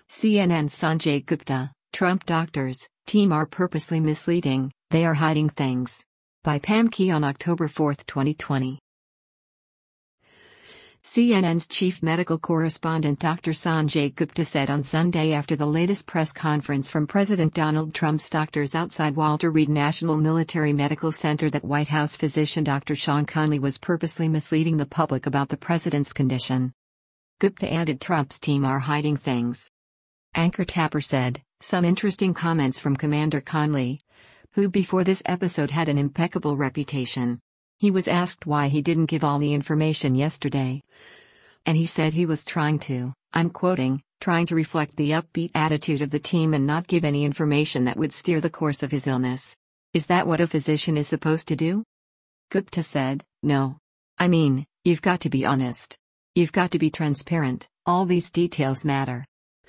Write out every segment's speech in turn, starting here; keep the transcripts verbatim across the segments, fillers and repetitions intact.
C N N's Sanjay Gupta, Trump doctors, team are purposely misleading, they are hiding things. By Pam Key on October fourth, twenty twenty. C N N's chief medical correspondent Doctor Sanjay Gupta said on Sunday after the latest press conference from President Donald Trump's doctors outside Walter Reed National Military Medical Center that White House physician Doctor Sean Conley was purposely misleading the public about the president's condition. Gupta added Trump's team are hiding things. Anchor Tapper said, some interesting comments from Commander Conley, who before this episode had an impeccable reputation. He was asked why he didn't give all the information yesterday. And he said he was trying to, I'm quoting, trying to reflect the upbeat attitude of the team and not give any information that would steer the course of his illness. Is that what a physician is supposed to do? Gupta said, no. I mean, you've got to be honest. You've got to be transparent, all these details matter.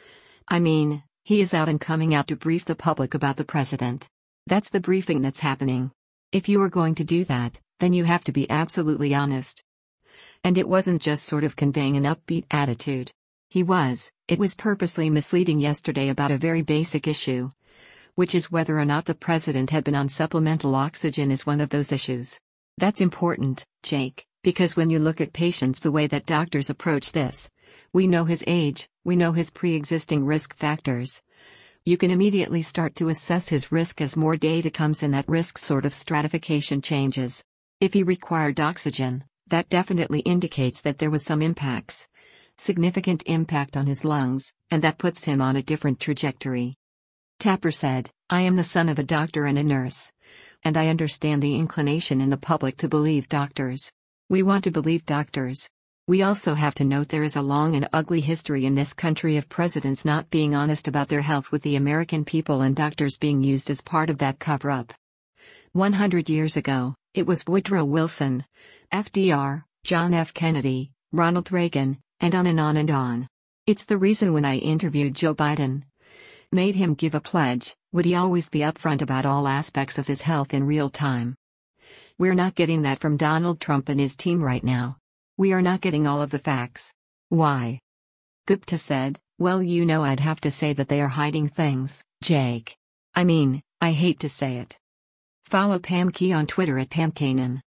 I mean, he is out and coming out to brief the public about the president. That's the briefing that's happening. If you are going to do that, then you have to be absolutely honest. And it wasn't just sort of conveying an upbeat attitude. He was, it was purposely misleading yesterday about a very basic issue, which is whether or not the president had been on supplemental oxygen is one of those issues. That's important, Jake, because when you look at patients the way that doctors approach this, we know his age, we know his pre-existing risk factors. You can immediately start to assess his risk as more data comes in, that risk sort of stratification changes. If he required oxygen, that definitely indicates that there was some impacts, significant impact on his lungs, and that puts him on a different trajectory. Tapper said, I am the son of a doctor and a nurse. And I understand the inclination in the public to believe doctors. We want to believe doctors. We also have to note there is a long and ugly history in this country of presidents not being honest about their health with the American people and doctors being used as part of that cover-up. one hundred years ago, it was Woodrow Wilson, F D R, John F. Kennedy, Ronald Reagan, and on and on and on. It's the reason when I interviewed Joe Biden, made him give a pledge, would he always be upfront about all aspects of his health in real time. We're not getting that from Donald Trump and his team right now. We are not getting all of the facts. Why? Gupta said, well, you know, I'd have to say that they are hiding things, Jake. I mean, I hate to say it. Follow Pam Key on Twitter at Pam Kanan.